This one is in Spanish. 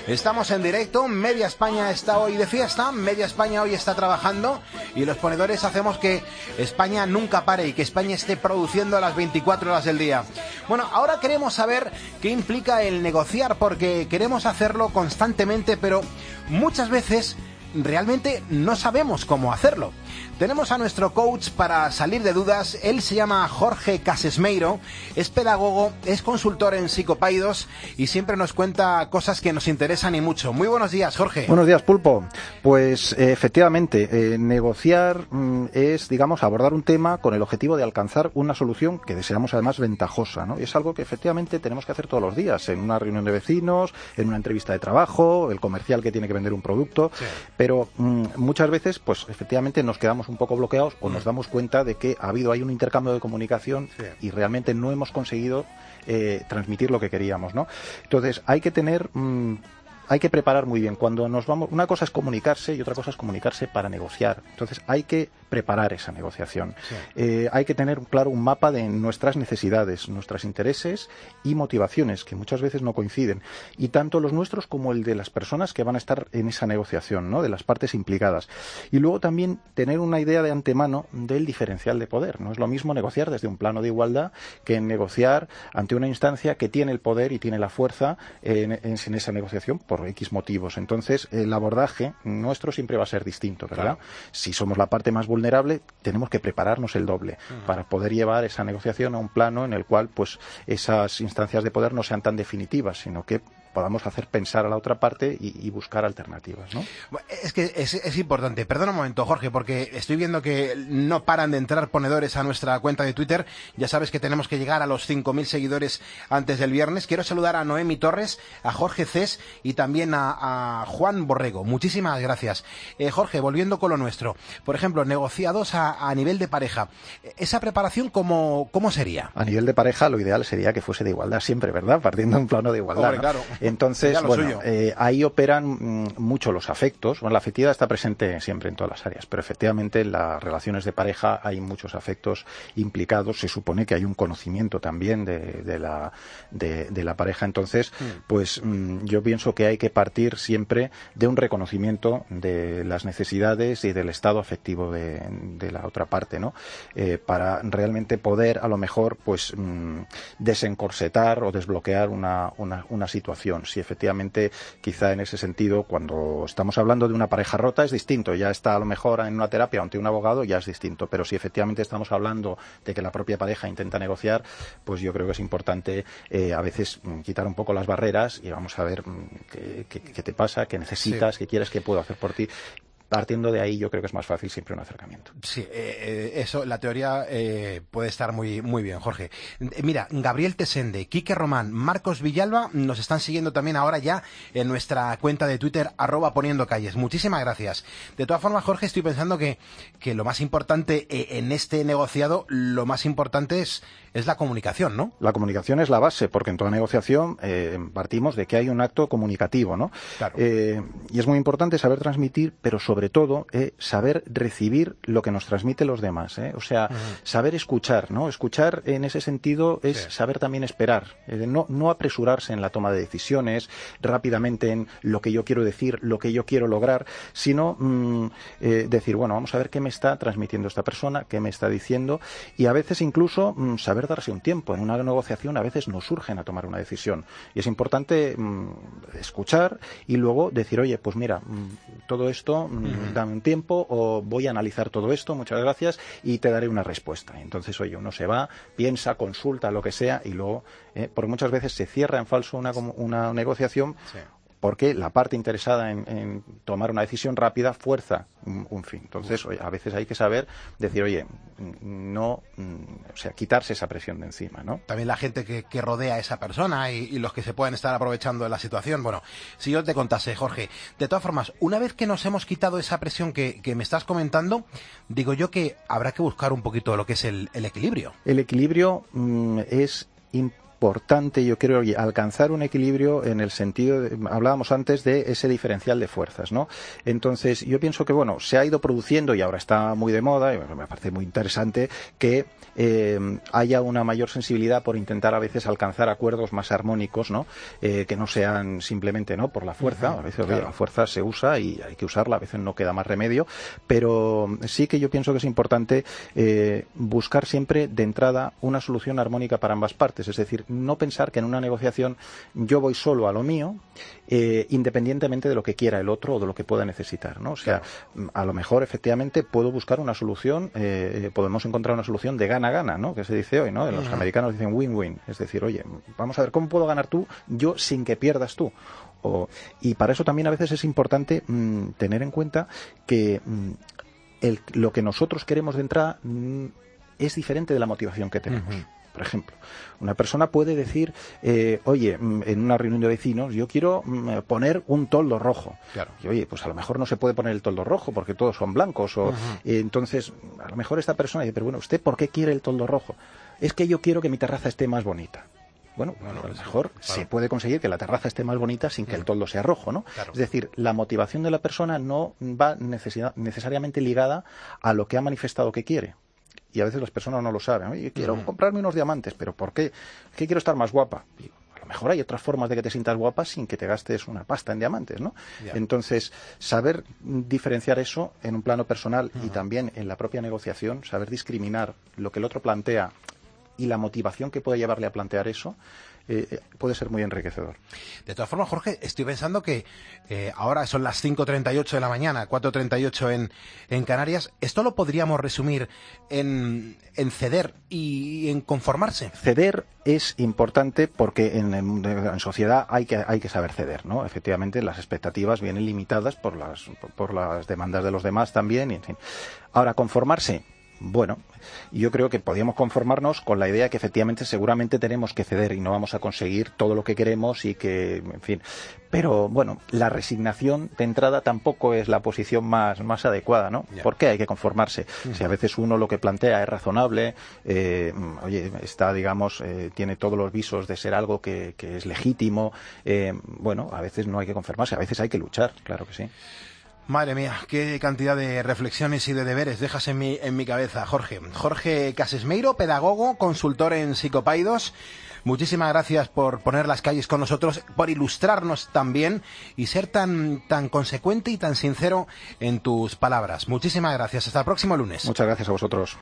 Estamos en directo, Media España está hoy de fiesta, Media España hoy está trabajando y los ponedores hacemos que España nunca pare y que España esté produciendo a las 24 horas del día. Bueno, ahora queremos saber qué implica el negociar, porque queremos hacerlo constantemente, pero muchas veces realmente no sabemos cómo hacerlo. Tenemos a nuestro coach para salir de dudas. Él se llama Jorge Casesmeiro, es pedagogo, es consultor en psicopaidos y siempre nos cuenta cosas que nos interesan y mucho. Muy buenos días, Jorge. Buenos días, Pulpo. Pues efectivamente, negociar es, digamos, abordar un tema con el objetivo de alcanzar una solución que deseamos además ventajosa, ¿no? Y es algo que efectivamente tenemos que hacer todos los días, en una reunión de vecinos, en una entrevista de trabajo, el comercial que tiene que vender un producto, sí. Pero muchas veces, pues efectivamente nos quedamos un poco bloqueados o nos damos cuenta de que hay un intercambio de comunicación, sí, y realmente no hemos conseguido transmitir lo que queríamos, ¿no? Entonces hay que tener hay que preparar muy bien. Cuando nos vamos, una cosa es comunicarse y otra cosa es comunicarse para negociar. Entonces hay que preparar esa negociación. Sí. Hay que tener claro un mapa de nuestras necesidades, nuestros intereses y motivaciones, que muchas veces no coinciden. Y tanto los nuestros como el de las personas que van a estar en esa negociación, ¿no? De las partes implicadas. Y luego también tener una idea de antemano del diferencial de poder. No es lo mismo negociar desde un plano de igualdad que negociar ante una instancia que tiene el poder y tiene la fuerza en esa negociación por X motivos. Entonces, el abordaje nuestro siempre va a ser distinto, ¿verdad? Claro. Si somos la parte más vulnerable, tenemos que prepararnos el doble para poder llevar esa negociación a un plano en el cual, pues, esas instancias de poder no sean tan definitivas, sino que podamos hacer pensar a la otra parte y buscar alternativas, ¿no? Es que es importante. Perdona un momento, Jorge, porque estoy viendo que no paran de entrar ponedores a nuestra cuenta de Twitter. Ya sabes que tenemos que llegar a los 5.000 seguidores antes del viernes. Quiero saludar a Noemi Torres, a Jorge Cés y también a Juan Borrego. Muchísimas gracias. Jorge, volviendo con lo nuestro. Por ejemplo, negociados a nivel de pareja. ¿Esa preparación cómo sería? A nivel de pareja, lo ideal sería que fuese de igualdad siempre, ¿verdad? Partiendo de un plano de igualdad. Hombre, claro. Entonces, bueno, ahí operan mucho los afectos. Bueno, la afectividad está presente siempre en todas las áreas, pero efectivamente en las relaciones de pareja hay muchos afectos implicados. Se supone que hay un conocimiento también de la pareja. Entonces, pues yo pienso que hay que partir siempre de un reconocimiento de las necesidades y del estado afectivo de la otra parte, ¿no? Para realmente poder, a lo mejor, pues desencorsetar o desbloquear una situación. Si efectivamente, quizá en ese sentido, cuando estamos hablando de una pareja rota es distinto, ya está a lo mejor en una terapia ante un abogado, ya es distinto, pero si efectivamente estamos hablando de que la propia pareja intenta negociar, pues yo creo que es importante a veces quitar un poco las barreras y vamos a ver qué te pasa, qué necesitas, qué quieres, qué puedo hacer por ti. Partiendo de ahí, yo creo que es más fácil siempre un acercamiento. Sí, eso, la teoría puede estar muy, muy bien, Jorge. Mira, Gabriel Tesende, Quique Román, Marcos Villalba nos están siguiendo también ahora ya en nuestra cuenta de Twitter, @poniendocalles. Muchísimas gracias. De todas formas, Jorge, estoy pensando que lo más importante en este negociado, lo más importante es la comunicación, ¿no? La comunicación es la base, porque en toda negociación partimos de que hay un acto comunicativo, ¿no? Claro. Y es muy importante saber transmitir, pero sobre todo saber recibir lo que nos transmiten los demás, O sea, saber escuchar, ¿no? Escuchar en ese sentido es saber también esperar, no apresurarse en la toma de decisiones, rápidamente en lo que yo quiero decir, lo que yo quiero lograr, sino decir, bueno, vamos a ver qué me está transmitiendo esta persona, qué me está diciendo, y a veces incluso saber darse un tiempo. En una negociación a veces nos urgen a tomar una decisión y es importante escuchar y luego decir, oye, pues mira, todo esto dame un tiempo o voy a analizar todo esto, muchas gracias, y te daré una respuesta. Entonces, oye, uno se va, piensa, consulta, lo que sea, y luego, porque muchas veces se cierra en falso una negociación porque la parte interesada en tomar una decisión rápida fuerza un fin. Entonces, oye, a veces hay que saber decir, oye, no, o sea, quitarse esa presión de encima, ¿no? También la gente que rodea a esa persona y los que se pueden estar aprovechando de la situación. Bueno, si yo te contase, Jorge, de todas formas, una vez que nos hemos quitado esa presión que me estás comentando, digo yo que habrá que buscar un poquito lo que es el equilibrio. El equilibrio es importante, yo creo, alcanzar un equilibrio en el sentido, hablábamos antes de ese diferencial de fuerzas, ¿no? Entonces, yo pienso que, bueno, se ha ido produciendo y ahora está muy de moda, y me parece muy interesante que haya una mayor sensibilidad por intentar a veces alcanzar acuerdos más armónicos, ¿no? Que no sean simplemente, ¿no?, por la fuerza. A veces, claro, la fuerza se usa y hay que usarla, a veces no queda más remedio, pero sí que yo pienso que es importante buscar siempre de entrada una solución armónica para ambas partes, es decir, no pensar que en una negociación yo voy solo a lo mío, independientemente de lo que quiera el otro o de lo que pueda necesitar, ¿no? O sea, claro, a lo mejor efectivamente puedo buscar una solución, podemos encontrar una solución de gana-gana, ¿no?, que se dice hoy, ¿no? Los americanos dicen win-win, es decir, oye, vamos a ver cómo puedo ganar tú, yo sin que pierdas tú. Y para eso también a veces es importante tener en cuenta que lo que nosotros queremos de entrada es diferente de la motivación que tenemos. Por ejemplo, una persona puede decir, oye, en una reunión de vecinos, yo quiero poner un toldo rojo. Claro. Y oye, pues a lo mejor no se puede poner el toldo rojo porque todos son blancos. Entonces, a lo mejor esta persona dice, pero bueno, ¿usted por qué quiere el toldo rojo? Es que yo quiero que mi terraza esté más bonita. Bueno, a lo mejor se puede conseguir que la terraza esté más bonita sin que el toldo sea rojo, ¿no? Claro. Es decir, la motivación de la persona no va necesariamente ligada a lo que ha manifestado que quiere. Y a veces las personas no lo saben. Oye, quiero comprarme unos diamantes, ¿pero por qué? Es que quiero estar más guapa. Y a lo mejor hay otras formas de que te sientas guapa sin que te gastes una pasta en diamantes, ¿no? Entonces, saber diferenciar eso en un plano personal y también en la propia negociación, saber discriminar lo que el otro plantea y la motivación que puede llevarle a plantear eso, puede ser muy enriquecedor. De todas formas, Jorge, estoy pensando que ahora son las 5:38 de la mañana, 4:38 en Canarias. ¿Esto lo podríamos resumir en ceder y en conformarse? Ceder es importante porque en sociedad hay que saber ceder, ¿no? Efectivamente, las expectativas vienen limitadas por las demandas de los demás también. Y en fin. Ahora, conformarse. Bueno, yo creo que podríamos conformarnos con la idea que efectivamente seguramente tenemos que ceder y no vamos a conseguir todo lo que queremos y que, en fin. Pero, bueno, la resignación de entrada tampoco es la posición más adecuada, ¿no? ¿Por qué hay que conformarse? Si a veces uno lo que plantea es razonable, oye, está, digamos, tiene todos los visos de ser algo que es legítimo, bueno, a veces no hay que conformarse, a veces hay que luchar, claro que sí. Madre mía, qué cantidad de reflexiones y de deberes dejas en mi cabeza, Jorge. Jorge Casesmeiro, pedagogo, consultor en psicopaidos. Muchísimas gracias por poner las calles con nosotros, por ilustrarnos tan y ser tan consecuente y tan sincero en tus palabras. Muchísimas gracias. Hasta el próximo lunes. Muchas gracias a vosotros.